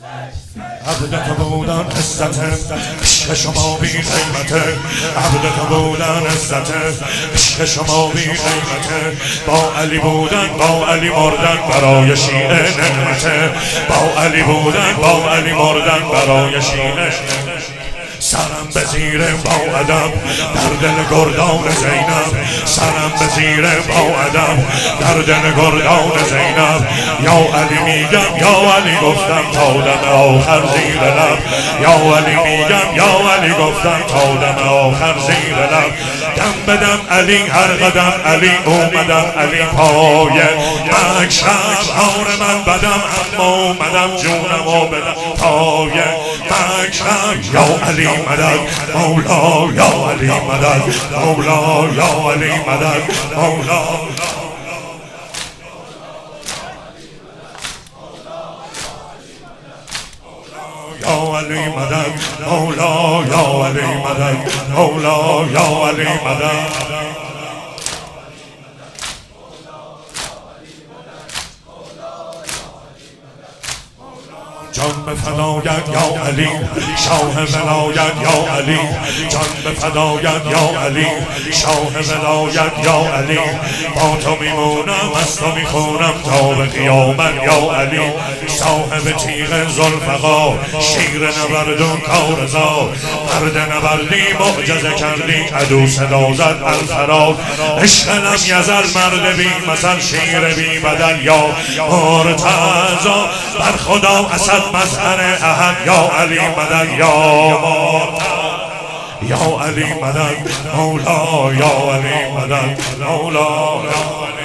عبدت بودن عزته، عشق شما بی قیمته. عبدت بودن عزته، عشق شما بی قیمته. با علی بودن با علی مردن برای شیعه نعمته. با علی بودن با علی مردن برای شیعه. سرم به زیر با ادب در دل گردان زینب. سرم به زیر با ادب در دل گردان زینب. یا علی میگم یا علی گفتم تا دم آخر زیر لب. یا علی میگم یا علی گفتم تا دم آخر زیر لب. دم بدم علی هر قدم علی اومدم علی پای مکشف. آر من بدم اما اومدم جونم و بدم پای مکشف. یا علی مدد مولا یا علی مدد مولا یا علی مدد مولا. یا علی مدد مولا یا علی مدد مولا یا علی مدد. جان به فدایت یا علی شاه ولایت یا علی. جان به فدایت یا علی شاه ولایت یا علی. با تو میمونم از تو میخونم تا به قیامت یا علی. صاحب تیغ ذوالفقار شیر نبردون کارزار. مرد نبردی معجزه کردی عدو صدا زد الفرار. عشق لم یزل مرد بی مثل شیر بی بدل یا مرتضی. بر خدا اسد مظهر احد یا علی مدد یا یا علی مدد مولا یا علی مدد مولا یا علی